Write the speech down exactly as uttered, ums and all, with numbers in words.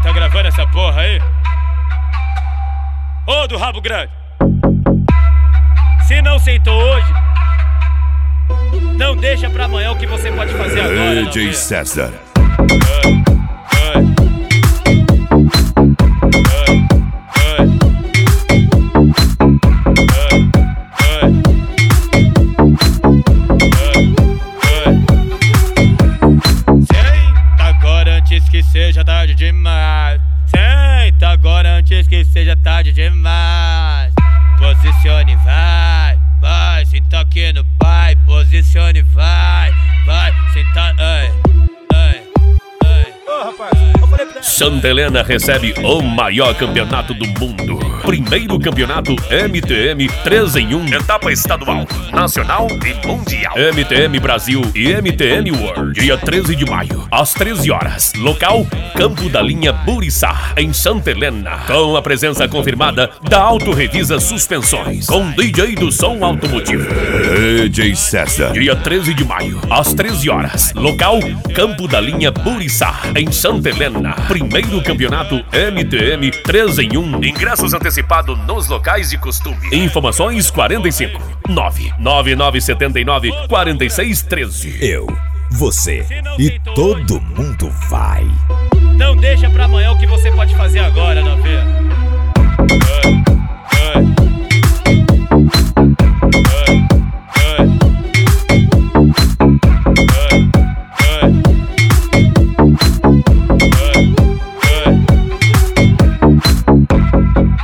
tá gravando essa porra aí? Ô, do rabo grande. Se não sentou hoje, não deixa pra amanhã o que você pode fazer agora. D J César. Senta agora antes que seja tarde demais. Senta agora antes que seja tarde demais. Posicione, vai, vai, senta aqui no pai. Posicione, vai, vai, senta, ai, ai, ai. Ô, rapaz, eu falei pra... Santa Helena recebe o maior campeonato do mundo. Primeiro campeonato M T M três em um, etapa estadual, nacional e mundial. M T M Brasil e M T M World. Dia treze de maio, às treze horas. Local, Campo da Linha Buriçá, em Santa Helena. Com a presença confirmada da Auto Revisa Suspensões. Com D J do som automotivo. D J César. Dia treze de maio, às treze horas. Local, Campo da Linha Buriçá, em Santa Helena. Primeiro campeonato M T M três em um. Ingressos antecipados nos locais de costume. Informações quarenta e cinco, nove nove nove sete nove, quatro seis um três. Eu, você e todo mundo vai. Não deixa pra amanhã o que você pode fazer agora, novinha.